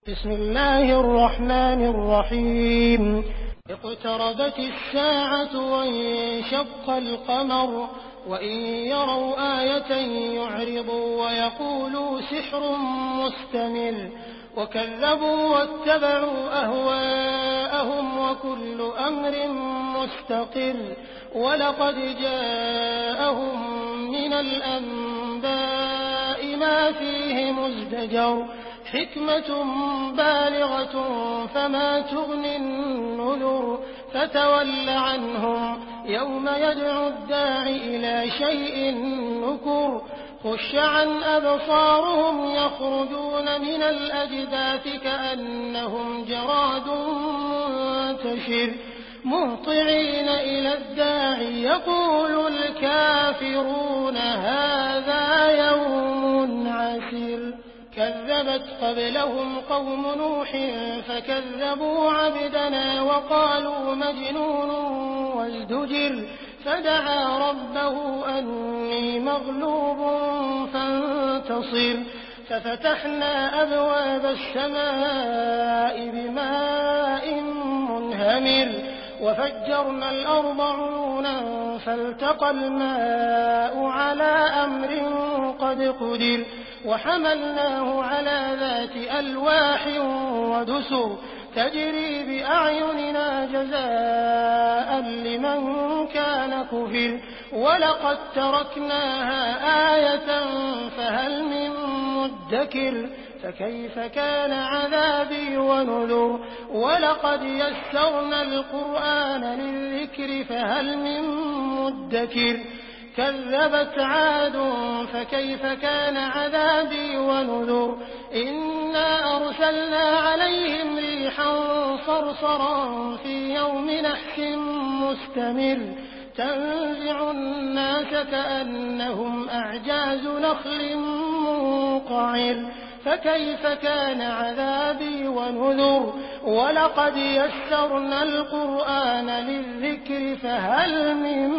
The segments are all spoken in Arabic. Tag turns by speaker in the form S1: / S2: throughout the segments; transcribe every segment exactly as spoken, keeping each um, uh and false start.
S1: بسم الله الرحمن الرحيم اقتربت الساعة وانشق القمر وإن يروا آية يعرضوا ويقولوا سحر مستمر وكذبوا واتبعوا أهواءهم وكل أمر مستقر ولقد جاءهم من الأنباء ما فيه مزدجر حكمة بالغة فما تغني النذر فتول عنهم يوم يدعو الداع إلى شيء نكر خش عن أبصارهم يخرجون من الأجداث كأنهم جراد منتشر مهطعين إلى الداع يقول الكافرون هذا يوم عسير كذبت قبلهم قوم نوح فكذبوا عبدنا وقالوا مجنون وازدجر فدعا ربه أني مغلوب فانتصر ففتحنا أبواب السماء بماء منهمر وفجرنا الأرض عيونا فالتقى الماء على أمر قد قدر وحملناه على ذات ألواح ودسر تجري بأعيننا جزاء لمن كان كفر ولقد تركناها آية فهل من مدكر فكيف كان عذابي ونذر ولقد يسرنا القرآن للذكر فهل من مدكر كذبت عاد فكيف كان عذابي ونذر إنا أرسلنا عليهم ريحا صرصرا في يوم نحس مستمر تنزع الناس كأنهم أعجاز نخل منقعر فكيف كان عذابي ونذر ولقد يسرنا القرآن للذكر فهل من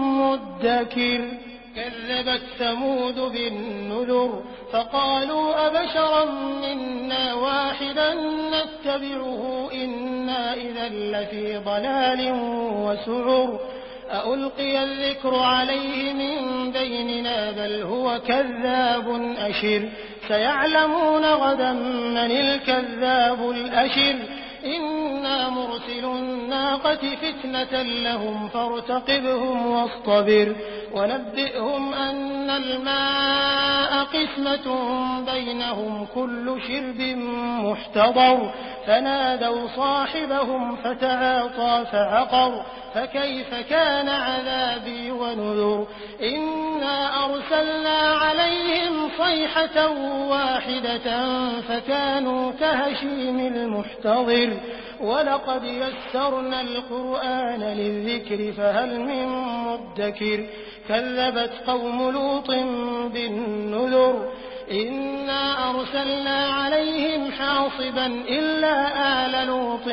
S1: مدكر كذبت ثمود بالنذر فقالوا أبشرا منا واحدا نتبعه إنا إذا لفي ضلال وسعر أألقي الذكر عليه من بيننا بل هو كذاب أشر سيعلمون غدا من الكذاب الأشر إنا مرسل الناقة فتنة لهم فارتقبهم واصطبر ونبئهم أن الماء قسمة بينهم كل شرب محتضر فنادوا صاحبهم فتعاطى فعقر فكيف كان عذابي ونذر إنا أرسلنا عليهم صيحة واحدة فكانوا كهشيم المحتضر ولقد يسرنا القرآن للذكر فهل من مدكر كذبت قوم لوط بالنذر إنا أرسلنا عليهم حاصبا إلا آل لوط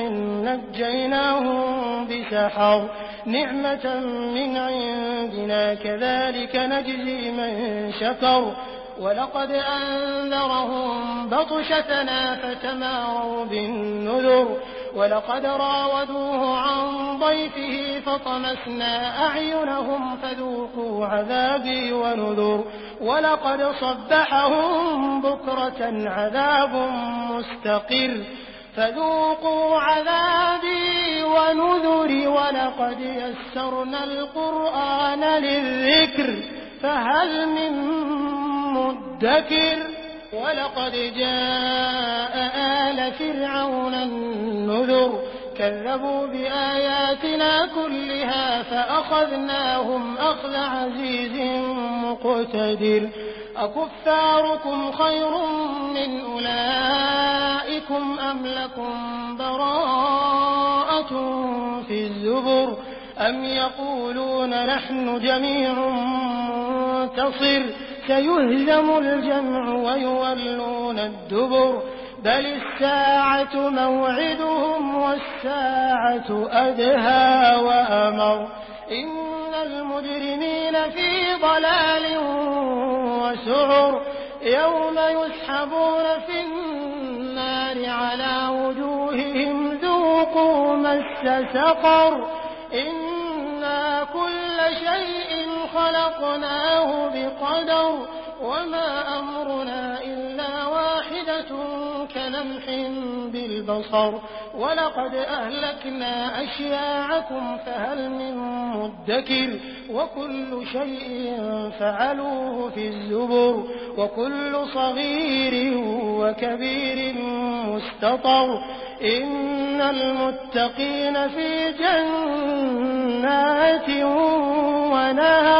S1: نجيناهم بسحر نعمة من عندنا كذلك نجزي من شكر ولقد أنذرهم بطشتنا فتماروا بالنذر ولقد راودوه عن ضيفه فطمسنا أعينهم فذوقوا عذابي ونذر ولقد صبحهم بكرة عذاب مستقر فذوقوا عذابي ونذر ولقد يسرنا القرآن للذكر فهل من مدكر ولقد جاء آل فرعون النذر كذبوا بآياتنا كلها فأخذناهم أخذ عزيز مقتدر أكفاركم خير من أولئكم أم لكم براءة في الزبر أم يقولون نحن جميع منتصر سيهزم الجمع ويولون الدبر بل الساعة موعدهم والساعة أدهى وأمر إن المجرمين في ضلال وسعر يوم يسحبون في النار عَلَىٰ وُجُوهِهِمْ ذُوقُوا مَسَّ سَقَرَ إِنَّا كُلَّ شَيْءٍ خَلَقْنَاهُ بِقَدَرٍ وَمَا أَمْرُنَا إِلَّا وَاحِدَةٌ كَلَمْحٍ بِالْبَصَرِ وَلَقَدْ أَهْلَكْنَا أَشْيَاعَكُمْ فَهَلْ مِن مُّدَّكِرٍ وَكُلُّ شَيْءٍ فَعَلُوهُ فِي الزُّبُرِ وَكُلُّ صَغِيرٍ وَكَبِيرٍ مُّسْتَطَرٌ إِنَّ الْمُتَّقِينَ فِي جَنَّاتٍ وَنَهَرٍ